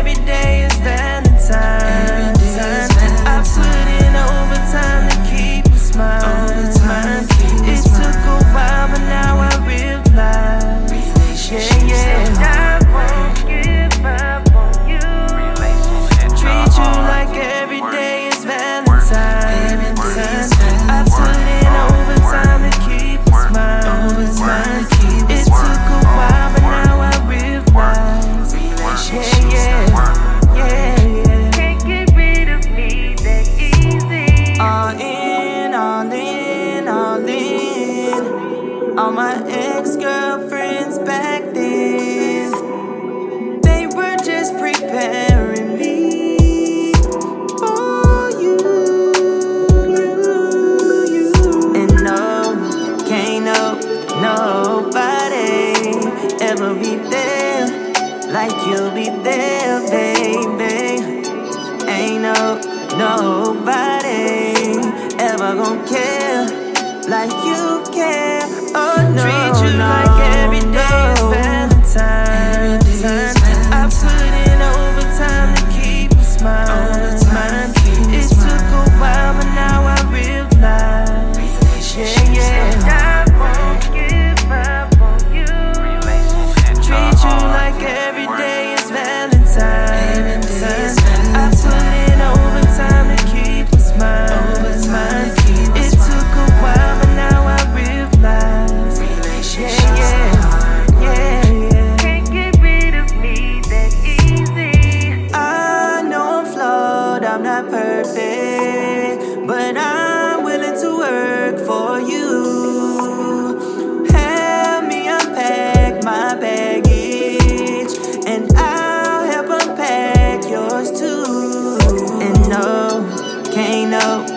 every day is Valentine's. I put in overtime to keep a smile. It took a while, but now I realize, I won't give up on you. Treat you like every day is Valentine's. I put in overtime to keep a smile. It took a while, but now I realize, can't get rid of me that easy. All in, all in, all in. All my ex-girlfriends back then, they were just preparing me for you. And no, can't nobody ever be there like you'll be there, baby. Ain't nobody ever gon' care like you care. Oh no, treat you like every day is Valentine's. I put in overtime to keep a smile. It took a while, but now I realize, I won't give up on you. Treat you like every day is Valentine's. I put in overtime to keep a smile. It took a while, but now I realize, can't get rid of me that easy. I know I'm flawed, I'm not perfect, but I'm willing to work for you. Help me unpack my baggage, and I'll help unpack yours too. And no, can't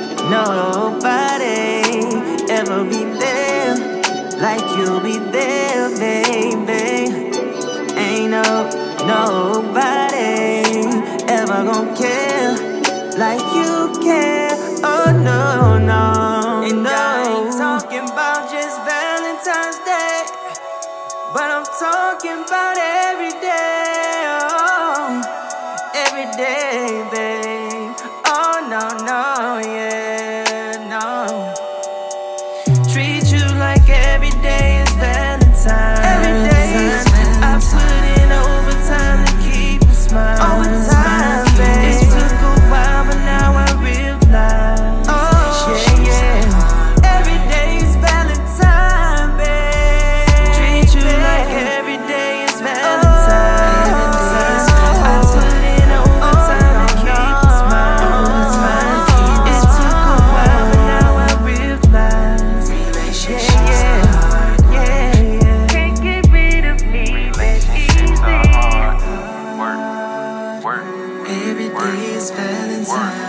nobody ever be there like you'll be there, baby. Ain't nobody ever gon' care like you care. Oh no, no. And I ain't talking about just Valentine's Day, but I'm talking about every day. Oh, every day, babe. Oh no, no, yeah, no. Treat you like every day is Valentine's. Every day is Valentine's. I put in overtime to keep a smile. Overtime, babe. It took a while, but now I realize, every day is Valentine, babe. Treat you like every day is Valentine's. I put in overtime to keep a smile. It took a while, but now I realize, can't get rid of me that easy. Every day is Valentine.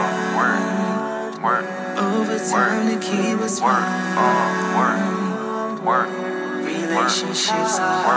Overtime to keep us warm. Relationships are